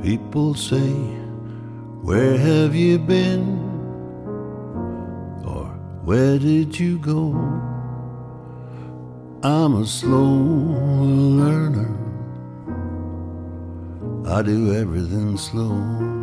People say, where have you been? Or where did you go? I'm a slow learner. I do everything slow.